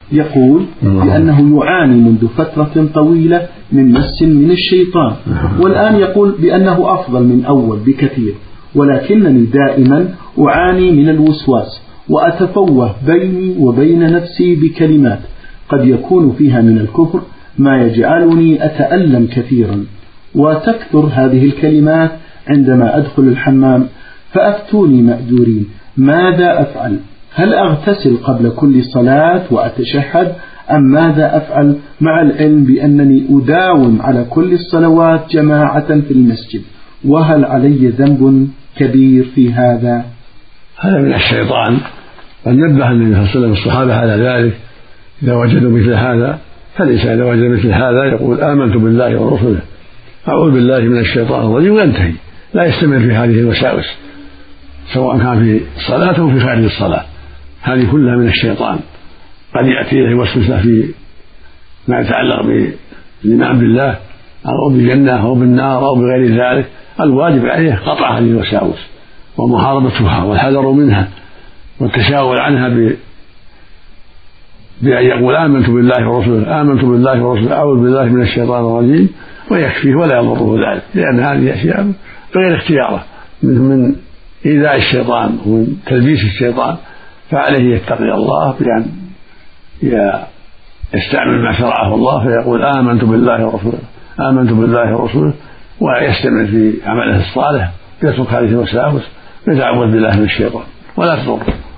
يقول بأنه يعاني منذ فترة طويلة من مس من الشيطان، والآن يقول بأنه أفضل من أول بكثير، ولكنني دائما أعاني من الوسواس وأتفوه بيني وبين نفسي بكلمات قد يكون فيها من الكفر ما يجعلني أتألم كثيرا، وتكثر هذه الكلمات عندما أدخل الحمام، فأفتوني مأجورين ماذا أفعل؟ هل أغتسل قبل كل صلاة وأتشهد أم ماذا أفعل، مع العلم بأنني أداوم على كل الصلوات جماعة في المسجد، وهل علي ذنب كبير في هذا؟ هذا من الشيطان، قد نبه النبي صلى الله عليه وسلم الصحابة على ذلك إذا وجدوا مثل هذا، فالإنسان إذا وجد مثل هذا يقول آمنت بالله ورسوله أعوذ بالله من الشيطان الرجيم وينتهي، لا يستمر في هذه الوساوس سواء كان في الصلاة أو في خارج الصلاة، هذه كلها من الشيطان، قد يأتي إليه وسوسة في ما يتعلق بالإيمان بالله أو بالجنة أو بالنار أو بغير ذلك. الواجب عليه قطع هذه الوساوس ومحاربتها والحذر منها والتشاور عنها بأن يقول آمنت بالله ورسوله آمنت بالله ورسوله أعوذ بالله من الشيطان الرجيم، ويكفيه ولا يضره ذلك، لأن هذه أشياء غير اختياره من إيذاء الشيطان ومن تلبيس الشيطان، فعليه يتقي الله بأن يستعمل ما شرعه الله فيقول آمنت بالله ورسوله آمنت بالله ورسوله، ويستمر في عمله الصالح، يترك هذه الوساوس ويتعوذ بالله من الشيطان ولا تضره.